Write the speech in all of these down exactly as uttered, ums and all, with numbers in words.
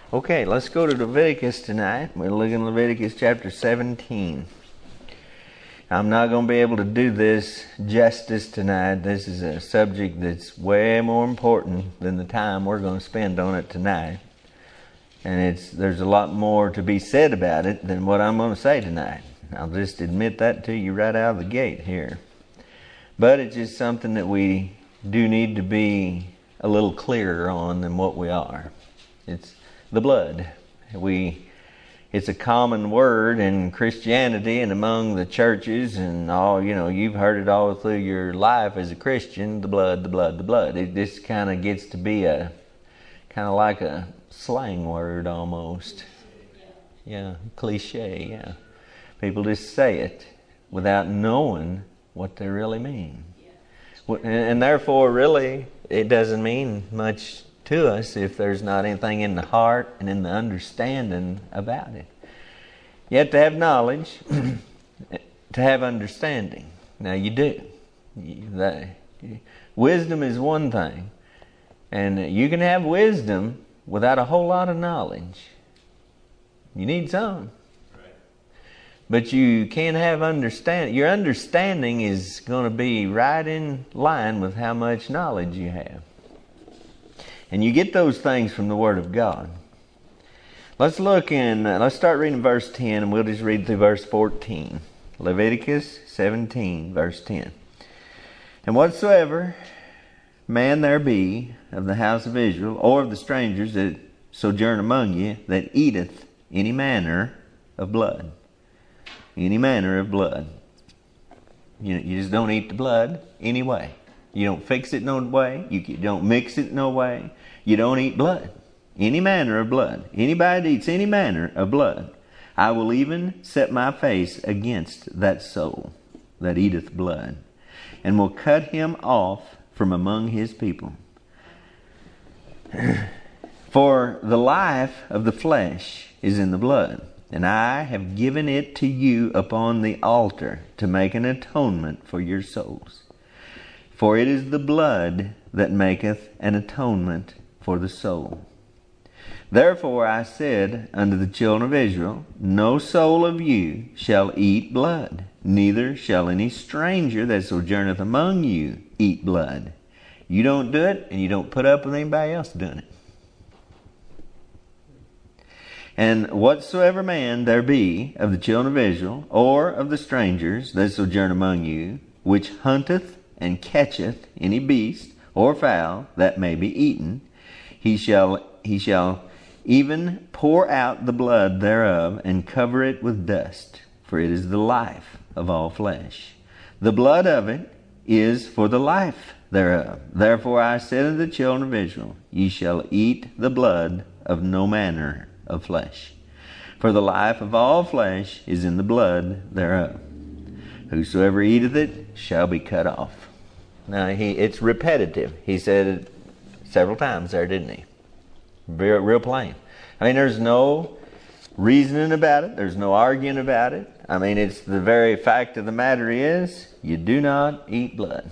Okay, let's go to Leviticus tonight. We're looking at Leviticus chapter seventeen. I'm not going to be able to do this justice tonight. This is a subject that's way more important than the time we're going to spend on it tonight. And it's there's a lot more to be said about it than what I'm going to say tonight. I'll just admit that to you right out of the gate here. But it's just something that we do need to be a little clearer on than what we are. It's the blood. We It's a common word in Christianity and among the churches and all, you know, you've heard it all through your life as a Christian, the blood, the blood, the blood. It just kind of gets to be a, kind of like a slang word almost. Yeah, cliche, yeah. People just say it without knowing what they really mean. And therefore, really, it doesn't mean much to us if there's not anything in the heart and in the understanding about it. You have to have knowledge to have understanding. Now you do. You, that, wisdom is one thing, and you can have wisdom without a whole lot of knowledge. You need some. But you can't have understanding. Your understanding is going to be right in line with how much knowledge you have. And you get those things from the Word of God. Let's look in, uh, let's start reading verse ten, and we'll just read through verse fourteen. Leviticus seventeen, verse ten. And whatsoever man there be of the house of Israel, or of the strangers that sojourn among you, that eateth any manner of blood. Any manner of blood. You, you just don't eat the blood any way. You don't fix it no way. You don't mix it no way. You don't eat blood. Any manner of blood. Anybody that eats any manner of blood, I will even set my face against that soul that eateth blood, and will cut him off from among his people. For the life of the flesh is in the blood, and I have given it to you upon the altar to make an atonement for your souls. For it is the blood that maketh an atonement for the soul. Therefore I said unto the children of Israel, no soul of you shall eat blood, neither shall any stranger that sojourneth among you eat blood. You don't do it, and you don't put up with anybody else doing it. And whatsoever man there be of the children of Israel, or of the strangers that sojourn among you, which hunteth and catcheth any beast or fowl that may be eaten, he shall he shall even pour out the blood thereof, and cover it with dust, for it is the life of all flesh. The blood of it is for the life thereof. Therefore I said unto the children of Israel, ye shall eat the blood of no manner of flesh. For the life of all flesh is in the blood thereof. Whosoever eateth it shall be cut off. Now, he it's repetitive. He said it several times there, didn't he? Real, real plain. I mean, there's no reasoning about it. There's no arguing about it. I mean, it's the very fact of the matter is, you do not eat blood.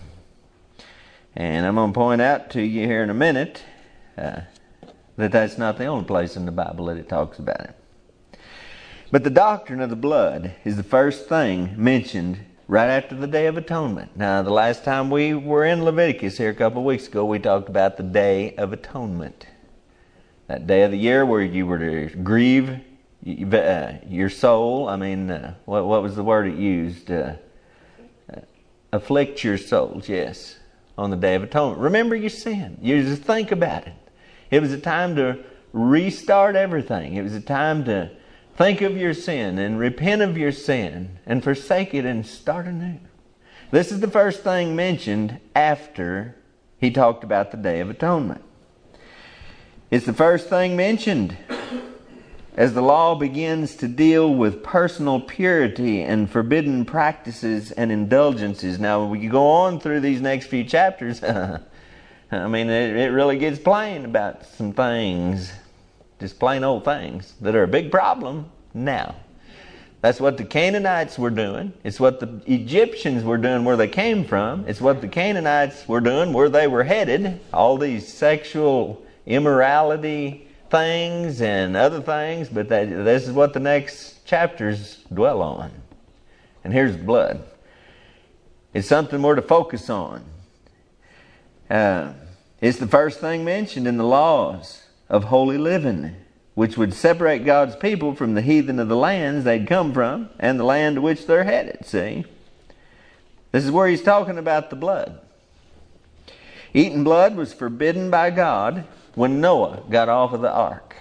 And I'm going to point out to you here in a minute uh, that that's not the only place in the Bible that it talks about it. But the doctrine of the blood is the first thing mentioned right after the Day of Atonement. Now, the last time we were in Leviticus here a couple of weeks ago, we talked about the Day of Atonement. That day of the year where you were to grieve uh, your soul. I mean, uh, what, what was the word it used? Uh, uh, afflict your souls, yes, on the Day of Atonement. Remember your sin. You just think about it. It was a time to restart everything. It was a time to think of your sin and repent of your sin and forsake it and start anew. This is the first thing mentioned after he talked about the Day of Atonement. It's the first thing mentioned as the law begins to deal with personal purity and forbidden practices and indulgences. Now, when you go on through these next few chapters, I mean, it, it really gets plain about some things, just plain old things, that are a big problem now. That's what the Canaanites were doing. It's what the Egyptians were doing where they came from. It's what the Canaanites were doing where they were headed. All these sexual immorality things and other things, but that, this is what the next chapters dwell on. And here's blood. It's something we're to focus on. Uh, it's the first thing mentioned in the laws of holy living, which would separate God's people from the heathen of the lands they'd come from and the land to which they're headed, see? This is where he's talking about the blood. Eating blood was forbidden by God when Noah got off of the ark.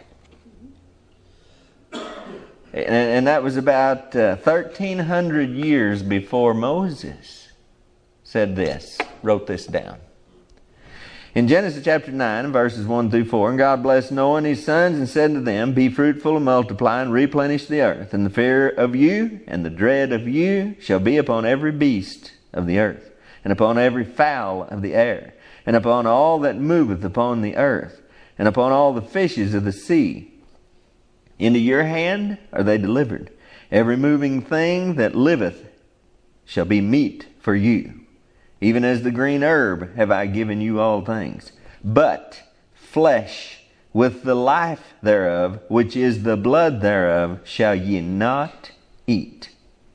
And, and that was about uh, thirteen hundred years before Moses said this, wrote this down. In Genesis chapter nine, verses one through four, and God blessed Noah and his sons and said unto them, Be fruitful and multiply and replenish the earth, and the fear of you and the dread of you shall be upon every beast of the earth, and upon every fowl of the air, and upon all that moveth upon the earth, and upon all the fishes of the sea. Into your hand are they delivered. Every moving thing that liveth shall be meat for you. Even as the green herb have I given you all things. But flesh with the life thereof, which is the blood thereof, shall ye not eat.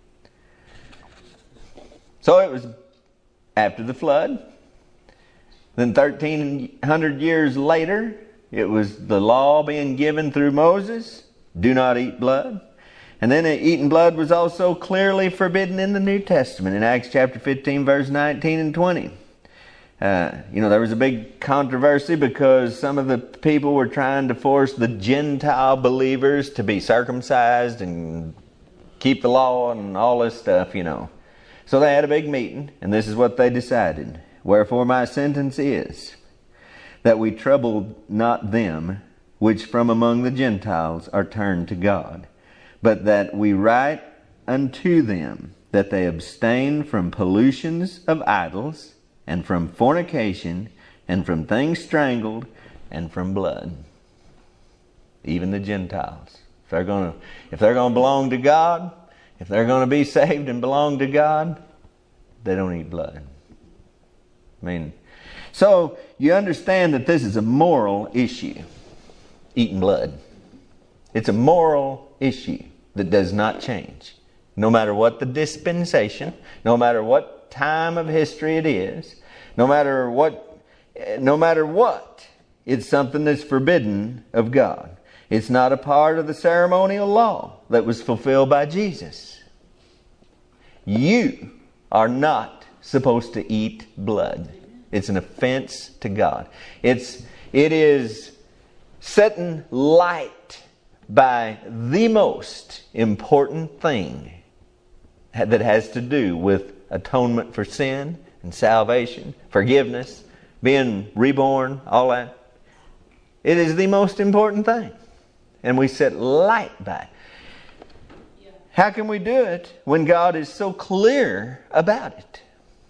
So it was after the flood. Then thirteen hundred years later, it was the law being given through Moses. Do not eat blood. And then eating blood was also clearly forbidden in the New Testament in Acts chapter fifteen, verse nineteen and twenty. Uh, you know, there was a big controversy because some of the people were trying to force the Gentile believers to be circumcised and keep the law and all this stuff, you know. So they had a big meeting, and this is what they decided. Wherefore my sentence is that we trouble not them which from among the Gentiles are turned to God, but that we write unto them that they abstain from pollutions of idols, and from fornication, and from things strangled, and from blood. Even the Gentiles. If they're going to, if they're going to belong to God, if they're going to be saved and belong to God, they don't eat blood. I mean, so you understand that this is a moral issue. Eating blood. It's a moral issue that does not change. No matter what the dispensation, no matter what time of history it is, no matter what, no matter what, it's something that's forbidden of God. It's not a part of the ceremonial law that was fulfilled by Jesus. You are not supposed to eat blood. It's an offense to God. It's, it is setting light by the most important thing that has to do with atonement for sin and salvation, forgiveness, being reborn, all that. It is the most important thing. And we set light by it. How can we do it when God is so clear about it?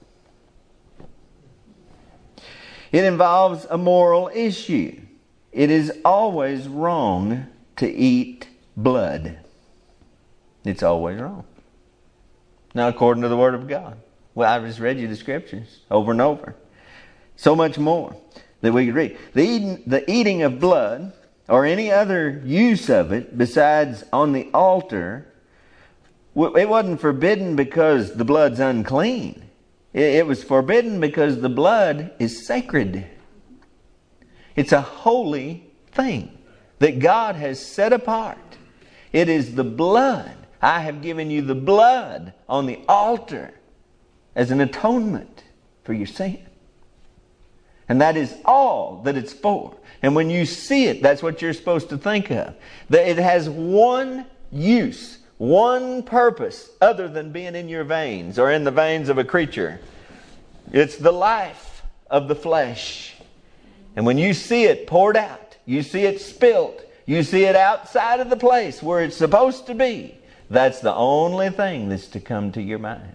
It involves a moral issue. It is always wrong to eat blood. It's always wrong. Now, according to the Word of God. Well, I've just read you the Scriptures over and over. So much more that we could read. The eating, the eating of blood, or any other use of it besides on the altar, it wasn't forbidden because the blood's unclean. It was forbidden because the blood is sacred. It's a holy thing that God has set apart. It is the blood. I have given you the blood on the altar as an atonement for your sin. And that is all that it's for. And when you see it, that's what you're supposed to think of. That it has one use, one purpose other than being in your veins or in the veins of a creature. It's the life of the flesh. And when you see it poured out, you see it spilt, you see it outside of the place where it's supposed to be, that's the only thing that's to come to your mind.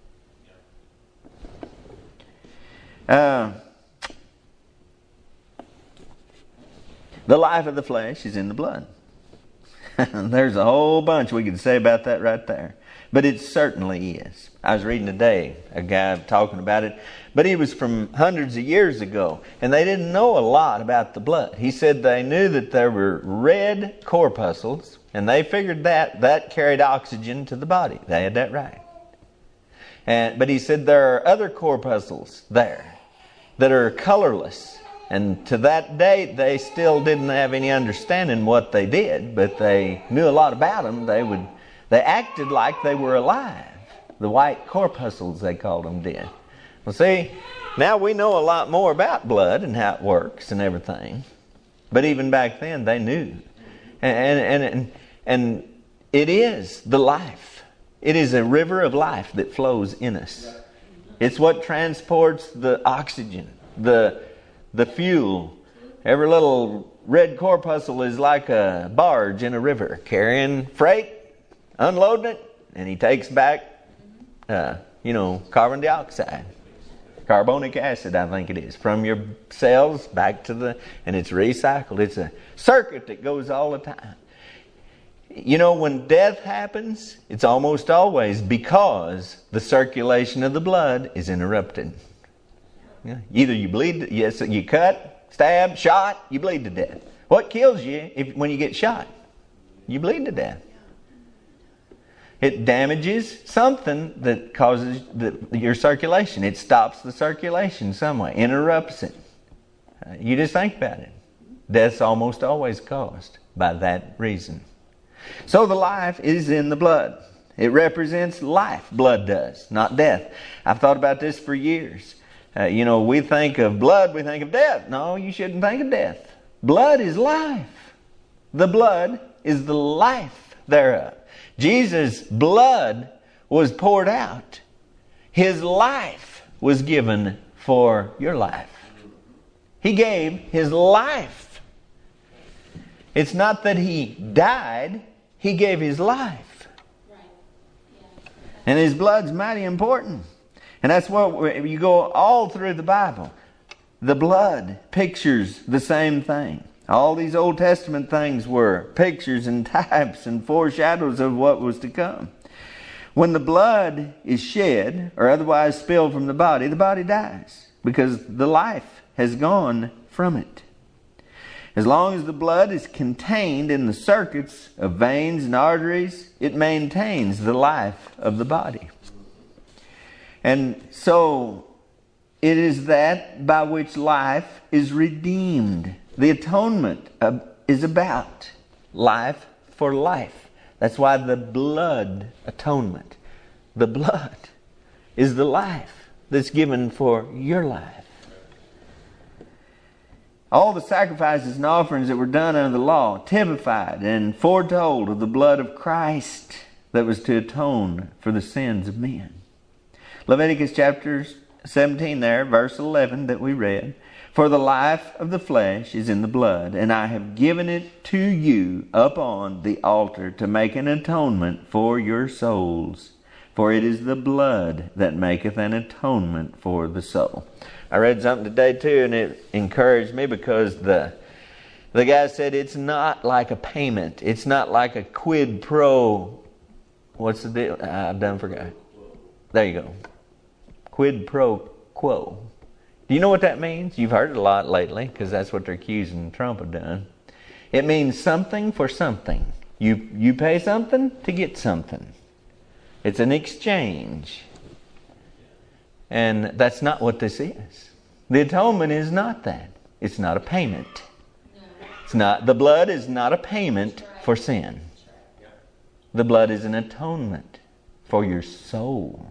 Uh, the life of the flesh is in the blood. There's a whole bunch we could say about that right there. But it certainly is. I was reading today a guy talking about it, but he was from hundreds of years ago, and they didn't know a lot about the blood. He said they knew that there were red corpuscles, and they figured that that carried oxygen to the body. They had that right. And, but he said there are other corpuscles there that are colorless. And to that date, they still didn't have any understanding what they did, but they knew a lot about them. They would, they acted like they were alive. The white corpuscles, they called them, did. Well, see, now we know a lot more about blood and how it works and everything. But even back then, they knew. And, and, and, and it is the life. It is a river of life that flows in us. It's what transports the oxygen, the, the fuel. Every little red corpuscle is like a barge in a river, carrying freight, unloading it, and he takes back, uh, you know, carbon dioxide. Carbonic acid, I think it is, from your cells back to the, and it's recycled. It's a circuit that goes all the time. You know, when death happens, it's almost always because the circulation of the blood is interrupted. Yeah. Either you bleed, yes, you cut, stab, shot, you bleed to death. What kills you if when you get shot? You bleed to death. It damages something that causes the, your circulation. It stops the circulation some way, interrupts it. Uh, you just think about it. Death's almost always caused by that reason. So the life is in the blood. It represents life, blood does, not death. I've thought about this for years. Uh, you know, we think of blood, we think of death. No, you shouldn't think of death. Blood is life. The blood is the life thereof. Jesus' blood was poured out. His life was given for your life. He gave His life. It's not that He died. He gave His life. And His blood's mighty important. And that's what you go all through the Bible. The blood pictures the same thing. All these Old Testament things were pictures and types and foreshadows of what was to come. When the blood is shed or otherwise spilled from the body, the body dies because the life has gone from it. As long as the blood is contained in the circuits of veins and arteries, it maintains the life of the body. And so it is that by which life is redeemed. The atonement is about life for life. That's why the blood atonement, the blood is the life that's given for your life. All the sacrifices and offerings that were done under the law typified and foretold of the blood of Christ that was to atone for the sins of men. Leviticus chapter seventeen there, verse eleven that we read. For the life of the flesh is in the blood, and I have given it to you upon the altar to make an atonement for your souls. For it is the blood that maketh an atonement for the soul. I read something today too, and it encouraged me because the the guy said it's not like a payment. It's not like a quid pro. What's the deal? I've done forgot. There you go. Quid pro quo. Do you know what that means? You've heard it a lot lately because that's what they're accusing Trump of doing. It means something for something. You you pay something to get something. It's an exchange. And that's not what this is. The atonement is not that. It's not a payment. It's not. The blood is not a payment for sin. The blood is an atonement for your soul.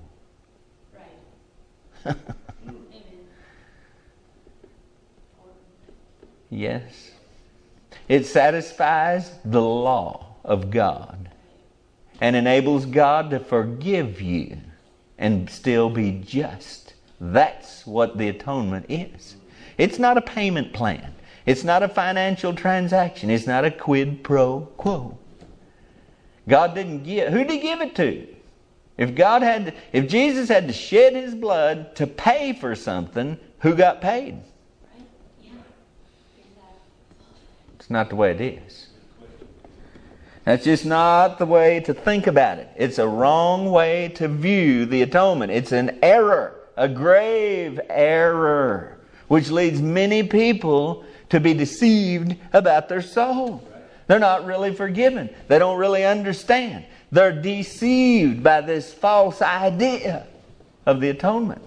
Yes. It satisfies the law of God and enables God to forgive you and still be just. That's what the atonement is. It's not a payment plan. It's not a financial transaction. It's not a quid pro quo. God didn't give. Who did He give it to? If God had, to, if Jesus had to shed His blood to pay for something, who got paid? It's not the way it is. That's just not the way to think about it. It's a wrong way to view the atonement. It's an error, a grave error, which leads many people to be deceived about their soul. They're not really forgiven. They don't really understand. They're deceived by this false idea of the atonement.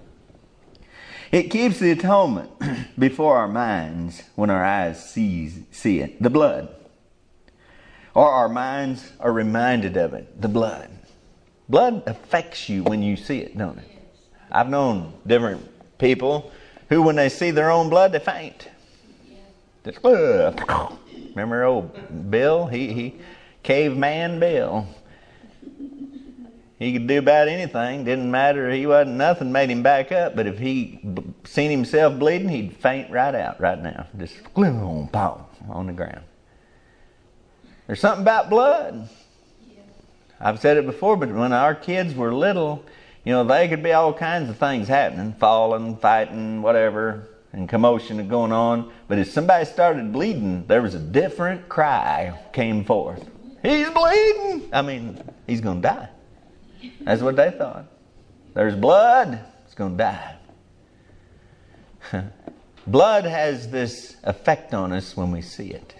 It keeps the atonement before our minds when our eyes sees, see it, the blood. Or our minds are reminded of it, the blood. Blood affects you when you see it, don't it? I've known different people who, when they see their own blood, they faint. Just, uh, remember old Bill? He, he, caveman Bill. He could do about anything. Didn't matter. He wasn't, nothing made him back up. But if he b- seen himself bleeding, he'd faint right out right now. Just boom, boom, on the ground. There's something about blood. I've said it before, but when our kids were little, you know, they could be all kinds of things happening, falling, fighting, whatever, and commotion going on. But if somebody started bleeding, there was a different cry came forth. He's bleeding. I mean, he's going to die. That's what they thought. There's blood. It's going to die. Blood has this effect on us when we see it.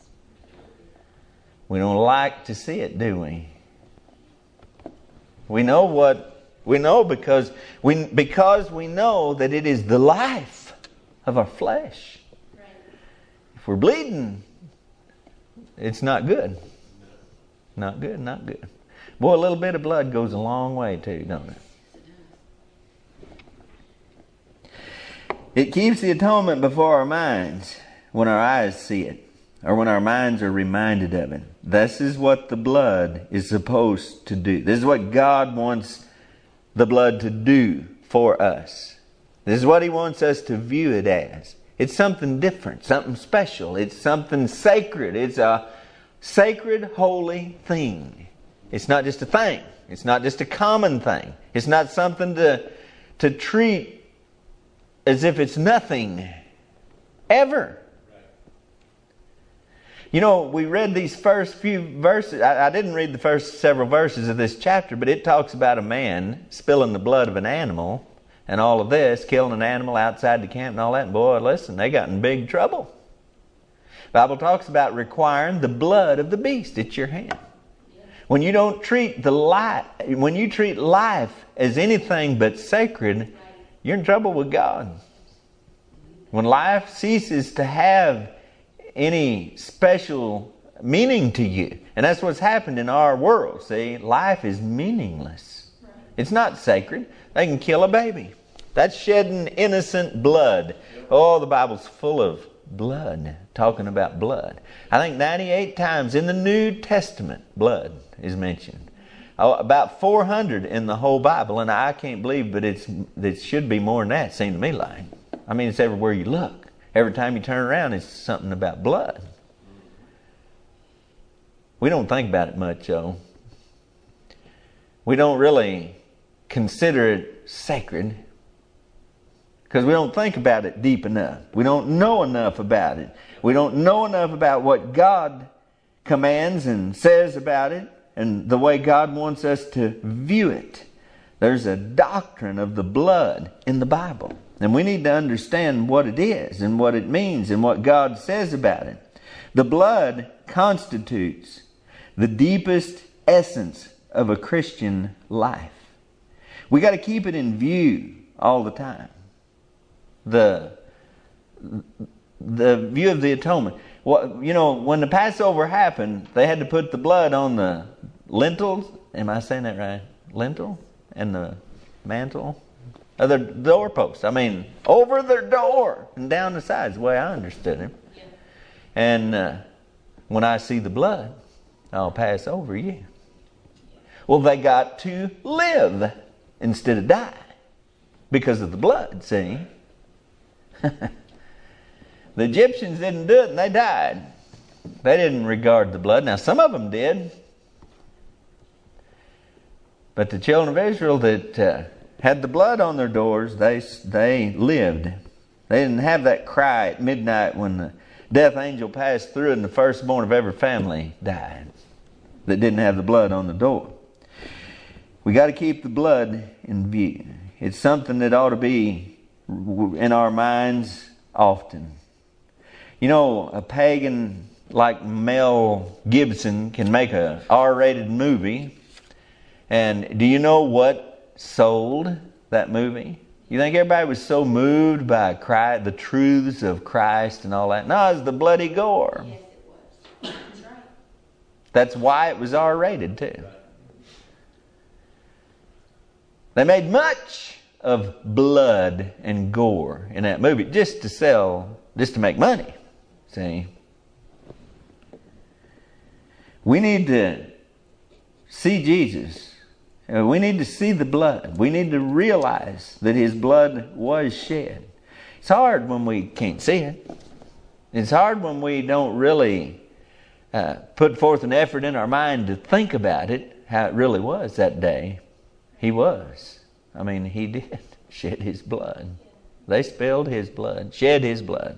We don't like to see it, do we? We know what we know because we because we know that it is the life of our flesh. Right. If we're bleeding, it's not good. Not good, not good. Boy, a little bit of blood goes a long way too, don't it? It keeps the atonement before our minds when our eyes see it, or when our minds are reminded of it. This is what the blood is supposed to do. This is what God wants the blood to do for us. This is what He wants us to view it as. It's something different, something special. It's something sacred. It's a sacred, holy thing. It's not just a thing. It's not just a common thing. It's not something to, to treat as if it's nothing ever. You know, we read these first few verses. I, I didn't read the first several verses of this chapter, but it talks about a man spilling the blood of an animal and all of this, killing an animal outside the camp and all that. And boy, listen, they got in big trouble. The Bible talks about requiring the blood of the beast at your hand. When you don't treat the life, when you treat life as anything but sacred, you're in trouble with God. When life ceases to have any special meaning to you. And that's what's happened in our world. See, life is meaningless. It's not sacred. They can kill a baby. That's shedding innocent blood. Oh, the Bible's full of blood, talking about blood. I think ninety-eight times in the New Testament, blood is mentioned. Oh, about four hundred in the whole Bible, and I can't believe, but it's it should be more than that, seems to me like. I mean, it's everywhere you look. Every time you turn around, it's something about blood. We don't think about it much, though. We don't really consider it sacred because we don't think about it deep enough. We don't know enough about it. We don't know enough about what God commands and says about it and the way God wants us to view it. There's a doctrine of the blood in the Bible. And we need to understand what it is and what it means and what God says about it. The blood constitutes the deepest essence of a Christian life. We got to keep it in view all the time. The, the view of the atonement. Well, you know, when the Passover happened, they had to put the blood on the lintels. Am I saying that right? Lintel? And the mantle? Of their doorposts. I mean, over their door and down the sides, the way I understood him. Yeah. And uh, when I see the blood, I'll pass over you. Well, they got to live instead of die because of the blood, see? The Egyptians didn't do it and they died. They didn't regard the blood. Now, some of them did. But the children of Israel that uh, had the blood on their doors, they they lived. They didn't have that cry at midnight when the death angel passed through and the firstborn of every family died. that didn't have the blood on the door. We got to keep the blood in view. It's something that ought to be in our minds often. You know, a pagan like Mel Gibson can make a R-rated movie. And do you know what sold that movie? You think everybody was so moved by Christ, the truths of Christ and all that? No, it was the bloody gore. Yes, it was. That's right. That's why it was R-rated too. They made much of blood and gore in that movie just to sell, just to make money. See? We need to see Jesus. We need to see the blood. We need to realize that His blood was shed. It's hard when we can't see it. It's hard when we don't really uh, put forth an effort in our mind to think about it, how it really was that day. He was. I mean, He did shed His blood. They spilled His blood, shed His blood.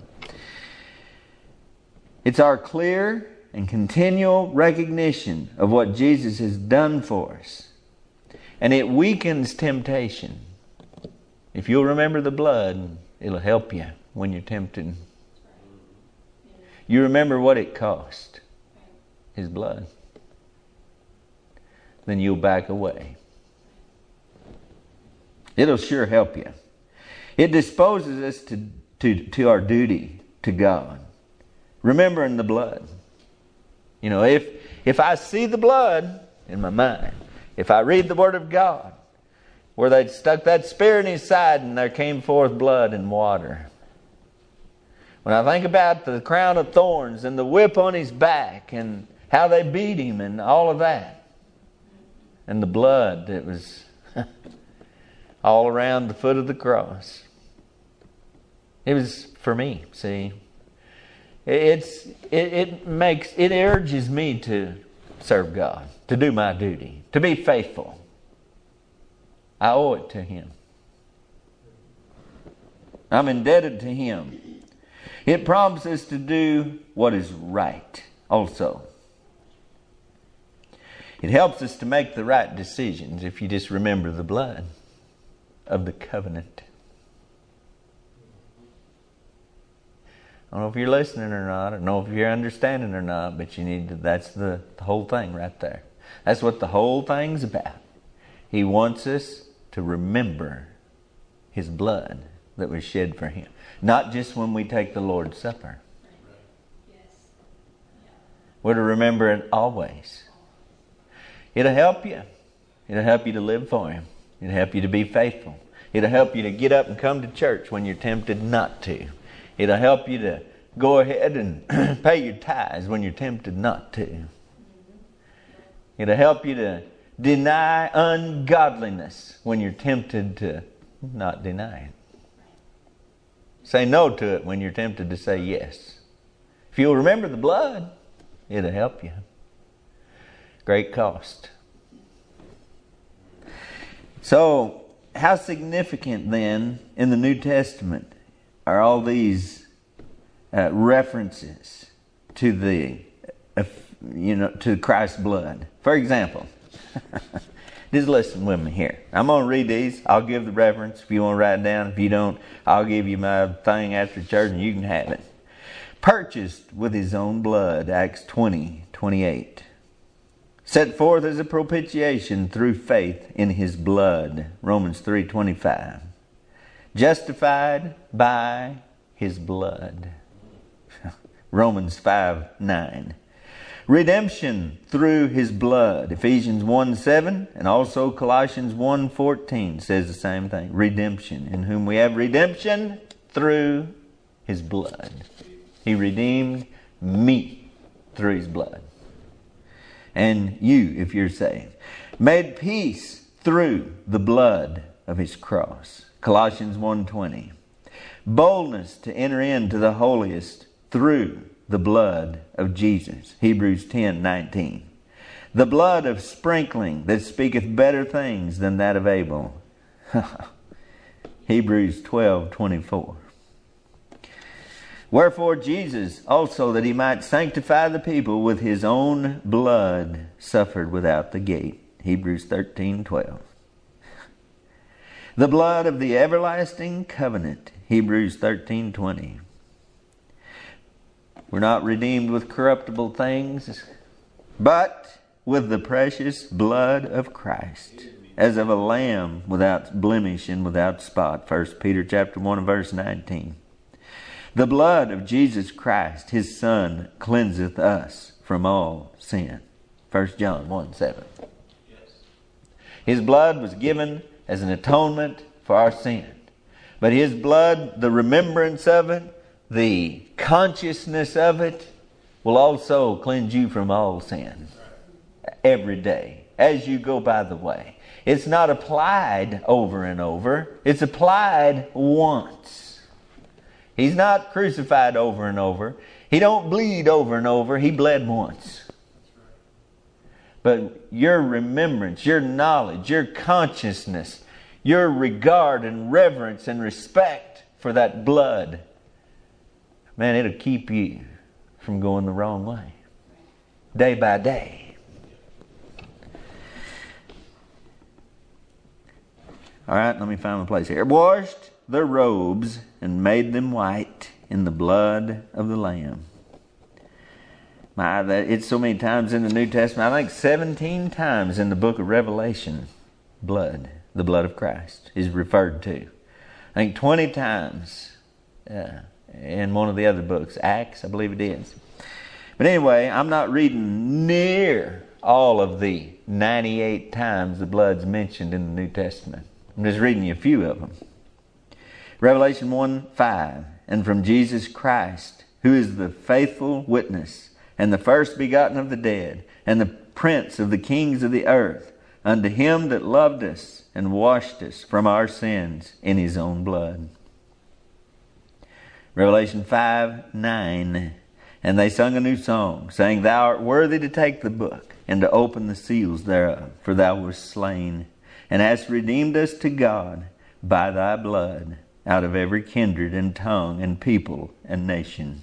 It's our clear and continual recognition of what Jesus has done for us. And it weakens temptation. If you'll remember the blood, it'll help you when you're tempted. You remember what it cost, His blood. Then you'll back away. It'll sure help you. It disposes us to, to, to our duty to God. Remembering the blood. You know, if if I see the blood in my mind, if I read the Word of God, where they stuck that spear in His side and there came forth blood and water. When I think about the crown of thorns and the whip on His back and how they beat Him and all of that. And the blood that was all around the foot of the cross. It was for me, see. It's it, it makes it urges me to serve God, to do my duty, to be faithful. I owe it to Him. I'm indebted to Him. It prompts us to do what is right also. It helps us to make the right decisions if you just remember the blood of the covenant. I don't know if you're listening or not. I don't know if you're understanding or not, but you need to, that's the, the whole thing right there. That's what the whole thing's about. He wants us to remember His blood that was shed for Him. Not just when we take the Lord's Supper. Yes. We're to remember it always. It'll help you. It'll help you to live for Him. It'll help you to be faithful. It'll help you to get up and come to church when you're tempted not to. It'll help you to go ahead and pay your tithes when you're tempted not to. It'll help you to deny ungodliness when you're tempted to not deny it. Say no to it when you're tempted to say yes. If you'll remember the blood, it'll help you. Great cost. So, how significant then in the New Testament are all these uh, references to the, uh, you know, to Christ's blood? For example, just listen with me here. I'm going to read these. I'll give the reference if you want to write it down. If you don't, I'll give you my thing after church and you can have it. Purchased with His own blood, Acts twenty twenty-eight. Set forth as a propitiation through faith in His blood, Romans three twenty-five. Justified by His blood, Romans five nine. Redemption through His blood, Ephesians one seven, and also Colossians one fourteen says the same thing. Redemption, in whom we have redemption through His blood. He redeemed me through His blood. And you, if you're saved, made peace through the blood of His cross, Colossians one twenty. Boldness to enter into the holiest through the blood of Jesus, Hebrews ten nineteen. The blood of sprinkling that speaketh better things than that of Abel, Hebrews twelve twenty-four. Wherefore Jesus also, that he might sanctify the people with his own blood, suffered without the gate. Hebrews thirteen twelve. The blood of the everlasting covenant. Hebrews thirteen twenty. We're not redeemed with corruptible things, but with the precious blood of Christ, as of a lamb without blemish and without spot. First Peter chapter one and verse nineteen. The blood of Jesus Christ, his Son, cleanseth us from all sin. First John one seven. His blood was given as an atonement for our sin. But his blood, the remembrance of it, the consciousness of it, will also cleanse you from all sin every day as you go by the way. It's not applied over and over. It's applied once. He's not crucified over and over. He don't bleed over and over. He bled once. But your remembrance, your knowledge, your consciousness, your regard and reverence and respect for that blood, man, it'll keep you from going the wrong way. Day by day. All right, let me find my place here. Washed their robes and made them white in the blood of the Lamb. My, that it's so many times in the New Testament. I think seventeen times in the book of Revelation, blood, the blood of Christ, is referred to. I think twenty times uh, in one of the other books, Acts, I believe it is. But anyway, I'm not reading near all of the ninety-eight times the blood's mentioned in the New Testament. I'm just reading you a few of them. Revelation one five, and from Jesus Christ, who is the faithful witness, and the first begotten of the dead, and the prince of the kings of the earth, unto him that loved us and washed us from our sins in his own blood. Revelation five nine, and they sung a new song, saying, Thou art worthy to take the book, and to open the seals thereof, for thou wast slain, and hast redeemed us to God by thy blood, out of every kindred and tongue and people and nation.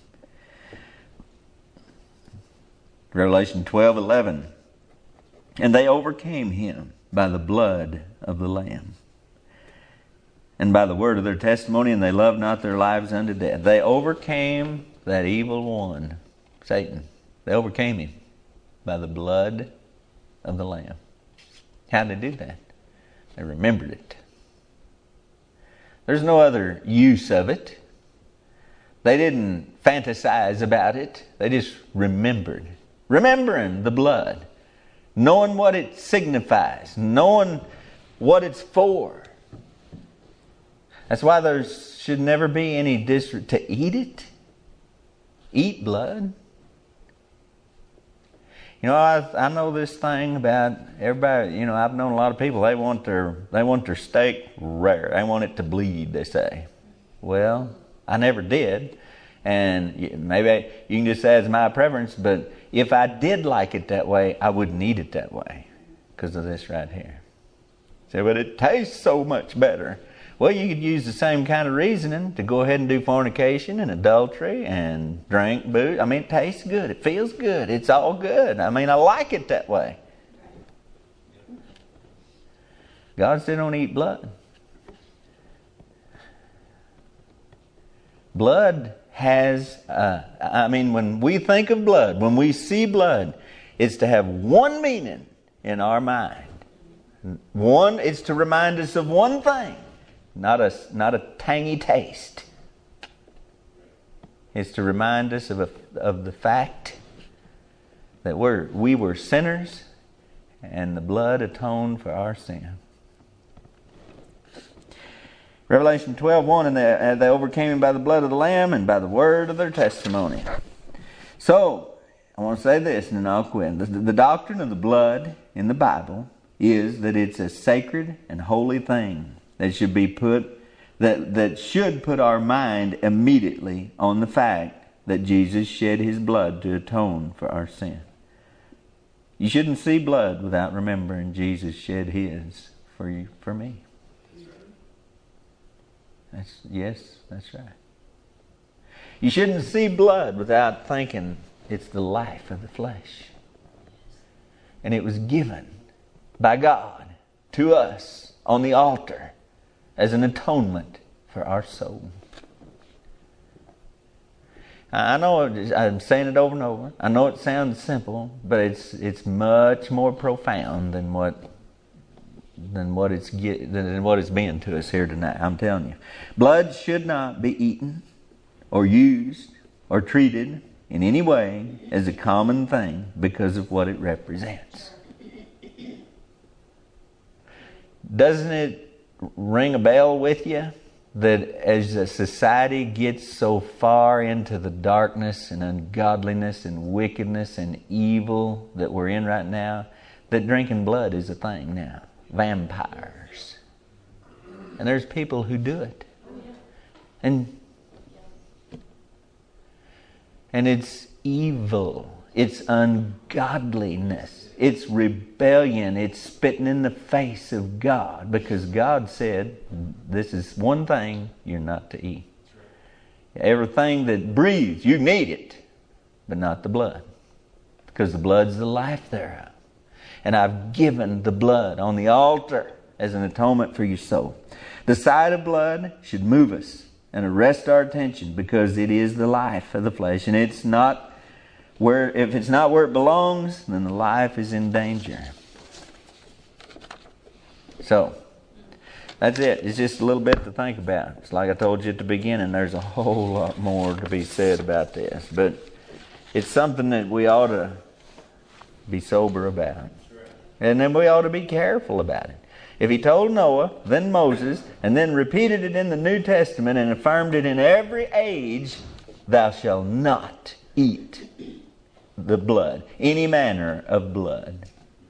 Revelation twelve eleven, and they overcame him by the blood of the Lamb, and by the word of their testimony, and they loved not their lives unto death. They overcame that evil one, Satan. They overcame him by the blood of the Lamb. How did they do that? They remembered it. There's no other use of it. They didn't fantasize about it. They just remembered. Remembering the blood. Knowing what it signifies. Knowing what it's for. That's why there should never be any dis- to eat it. Eat blood. You know, I, I know this thing about everybody. You know, I've known a lot of people. They want their they want their steak rare. They want it to bleed. They say. Well, I never did, and maybe I, you can just say it's my preference. But if I did like it that way, I wouldn't eat it that way because of this right here. Say, but it tastes so much better. Well, you could use the same kind of reasoning to go ahead and do fornication and adultery and drink booze. I mean, it tastes good. It feels good. It's all good. I mean, I like it that way. God said don't eat blood. Blood has, uh, I mean, when we think of blood, when we see blood, it's to have one meaning in our mind. One, it's to remind us of one thing. Not a, not a tangy taste. It's to remind us of, a, of the fact that we're, we were sinners and the blood atoned for our sin. Revelation twelve one, and they, and they overcame him by the blood of the Lamb and by the word of their testimony. So, I want to say this and then I'll quit. The, the doctrine of the blood in the Bible is that it's a sacred and holy thing. That should be put, that, that should put our mind immediately on the fact that Jesus shed his blood to atone for our sin. You shouldn't see blood without remembering Jesus shed his for you, for me. That's yes, that's right. You shouldn't see blood without thinking it's the life of the flesh. And it was given by God to us on the altar as an atonement for our soul. I know I'm saying it over and over. I know it sounds simple, but it's it's much more profound than what than what it's get, than what it's been to us here tonight. I'm telling you, blood should not be eaten or used or treated in any way as a common thing because of what it represents. Doesn't it ring a bell with you that as a society gets so far into the darkness and ungodliness and wickedness and evil that we're in right now, that drinking blood is a thing now? Vampires. And there's people who do it. And and it's evil. It's ungodliness. It's rebellion. It's spitting in the face of God, because God said, this is one thing you're not to eat. Everything that breathes, you need it, but not the blood, because the blood's the life thereof. And I've given the blood on the altar as an atonement for your soul. The sight of blood should move us and arrest our attention, because it is the life of the flesh, and it's not where, if it's not where it belongs, then the life is in danger. So, that's it. It's just a little bit to think about. It's like I told you at the beginning, there's a whole lot more to be said about this. But it's something that we ought to be sober about. And then we ought to be careful about it. If he told Noah, then Moses, and then repeated it in the New Testament and affirmed it in every age, thou shalt not eat the blood, any manner of blood,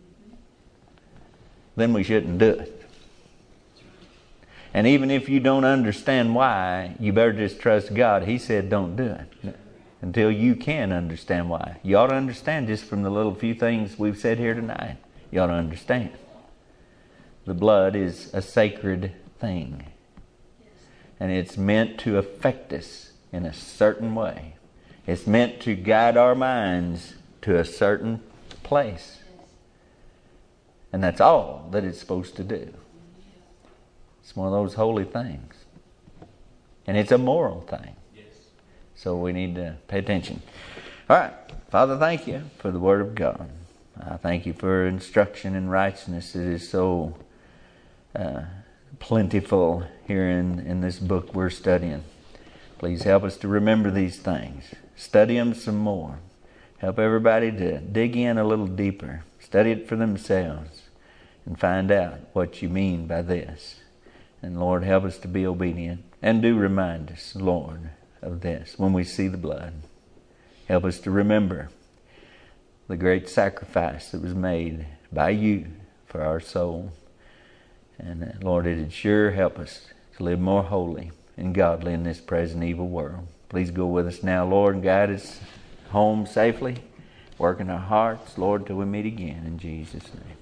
then we shouldn't do it. And even if you don't understand why, you better just trust God. He said don't do it until you can understand why. You ought to understand just from the little few things we've said here tonight. You ought to understand. The blood is a sacred thing. And it's meant to affect us in a certain way. It's meant to guide our minds to a certain place. And that's all that it's supposed to do. It's one of those holy things. And it's a moral thing. So we need to pay attention. All right. Father, thank you for the Word of God. I thank you for instruction in righteousness. It is so uh, plentiful here in, in this book we're studying. Please help us to remember these things. Study them some more. Help everybody to dig in a little deeper. Study it for themselves and find out what you mean by this. And Lord, help us to be obedient. And do remind us, Lord, of this when we see the blood. Help us to remember the great sacrifice that was made by you for our soul. And uh, Lord, it would sure help us to live more holy and godly in this present evil world. Please go with us now, Lord, and guide us home safely. Work in our hearts, Lord, till we meet again in Jesus' name.